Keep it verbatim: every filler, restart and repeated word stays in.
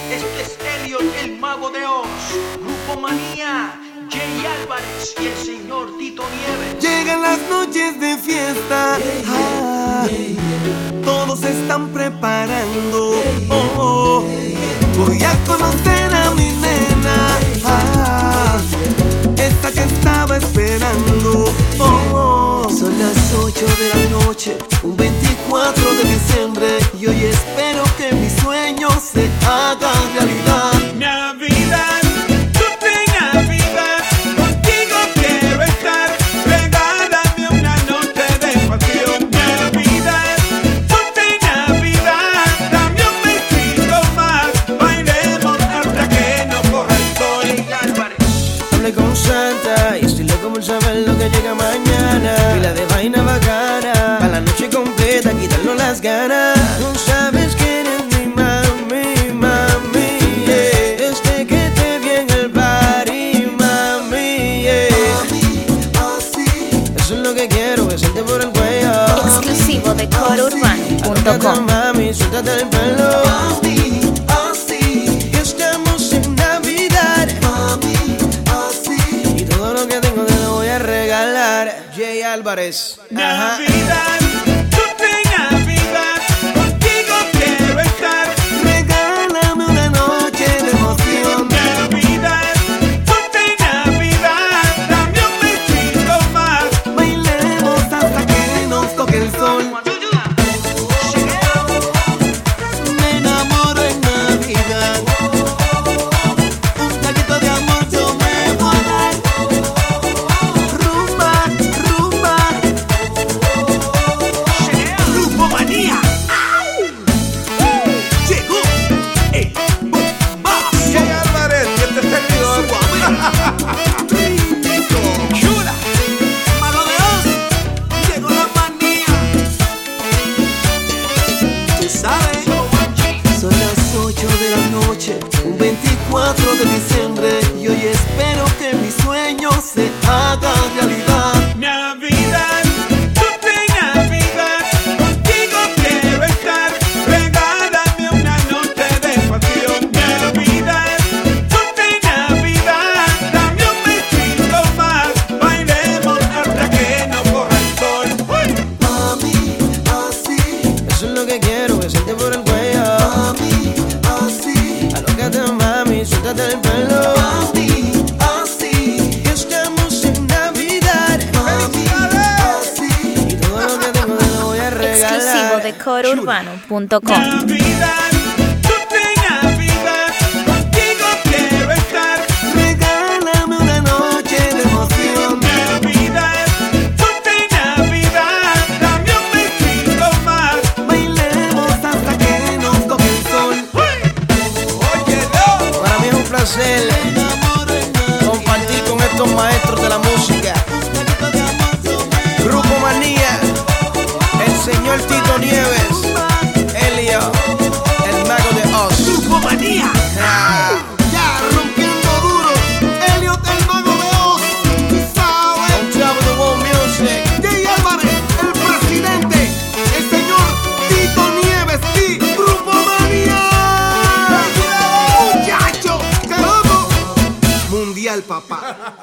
Este es Elliot, el mago de Oz, Grupo Manía, Jay Álvarez y el señor Tito Nieves. Llegan las noches de fiesta, ah, todos se están preparando. Oh, oh. Voy a conocer a mi nena, ah, esta que estaba esperando. Oh, oh. Son las ocho de la noche, un veinticuatro de diciembre, y hoy espero que mis sueños se hagan realidad. Navidad, dulce Navidad, contigo quiero estar. Regálame una noche de pasión. Navidad, dulce Navidad, dame un besito más. Bailemos hasta que nos corra el sol. Jay Álvarez. Hablé con Santa y estoy loco por saber lo que llega mañana. Pila de vaina bacana, pa' la noche completa quitarnos las ganas. No sabes que eres mi mami, mami, yeah. Desde que te vi en el party, mami, yeah. Mami, así. Eso es lo que quiero, besarte por el cuello. Exclusivo de coro urbano punto Alócate, com. mami, suéltate el pelo. Mami, así. Estamos en Navidad Mami, así. y todo lo que tengo te lo voy a regalar. Jay Álvarez. Ajá. Navidad, dulce Navidad, contigo quiero estar. Regálame una noche de emoción. Navidad, dulce Navidad, dame un besito más. Bailemos hasta que nos toque el sol. Me enamoro en Navidad. Un taquito de amor yo me voy a dar. Rumba, rumba. Grupo Manía. Llegó el bombazo. Jay Álvarez y este servidor. Chula, mago de Oz, llegó la manía. Tú sabes. Son las ocho de la noche, un veinticuatro de diciembre, y hoy espero que mis sueños se hagan realidad. Navidad, dulce Navidad, contigo quiero estar. Regálame una noche de pasión. Navidad, dulce Navidad, dame un besito más. Bailemos hasta que nos corra el sol. Mami, así. Eso es lo que quiero, besarte por el cuello. Mami, así. Alócate, mami, suéltate el pelo. Mami, así. Estamos en Navidad Mami, así. y todo lo que tengo te lo voy a regalar. Exclusivo de coro urbano punto com. Navidad, dulce Navidad, contigo quiero estar. Regálame una noche de emoción. Navidad, dulce Navidad, dame un besito más. Bailemos hasta que nos toque el sol. Óyelo. Para mí es un placer Me enamoro en Navidad. compartir con estos maestros de la música. Un taquito de amor yo me Grupo Manía, el señor Tito Nieves, Elio, el mago de Oz. Grupo Manía. Ah. Ya rompiendo duro, Elliot el mago de Oz. Tú sabes. On top of the world music. Jay Álvarez, el presidente, el señor Tito Nieves y Grupo Manía. Muchacho, carajo. Mundial, papá.